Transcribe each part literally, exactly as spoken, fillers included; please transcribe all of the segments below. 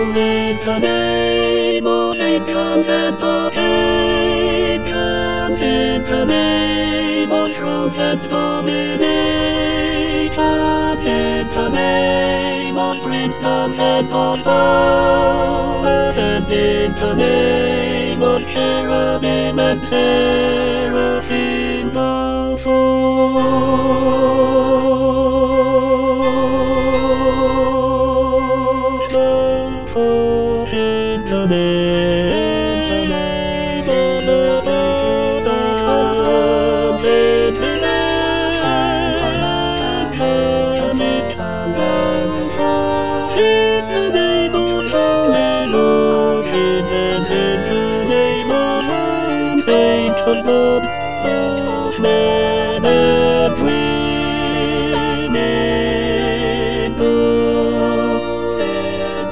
in the name of angels and archangels, in the name of thrones and dominations, in the name of wisdoms and of powers, and in the name of cherubim and seraphim the four. In the name of the Father, in the name of the Son, in the name of the Lord, in the name of the saints of God, of men and women, both and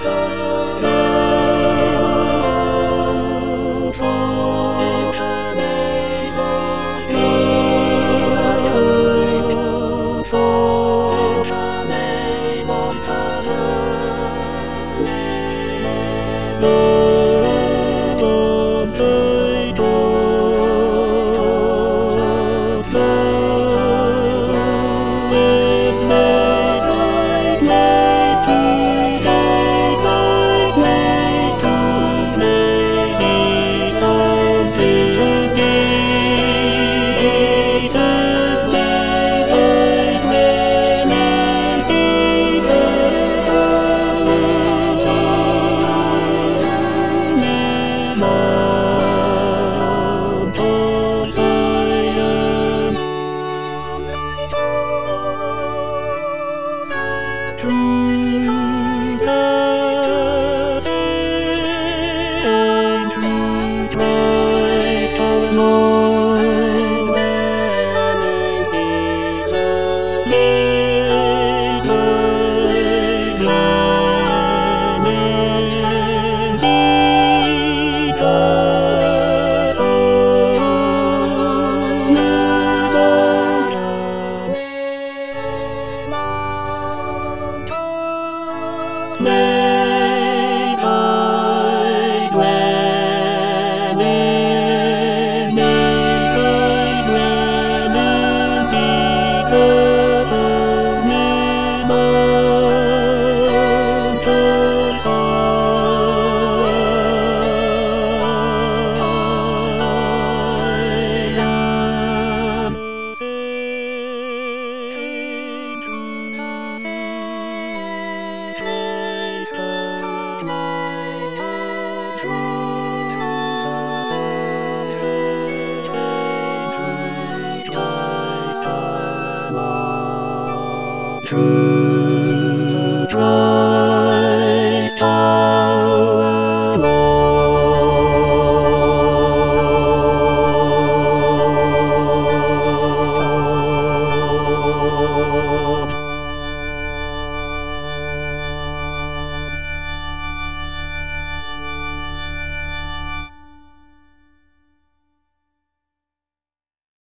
Christ our Lord.